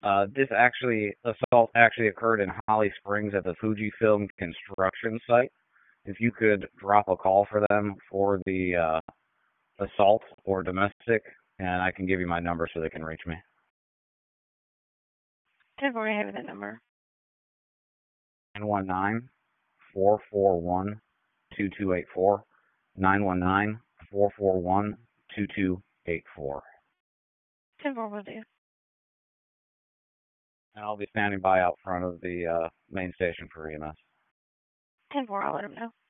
Assault actually occurred in Holly Springs at the Fujifilm construction site. If you could drop a call for them for the assault or domestic, and I can give you my number so they can reach me. 10-4, I have that number. 919-441-2284. 919-441-2284. 10-4 will do. And I'll be standing by out front of the main station for EMS. 10-4, I'll let them know.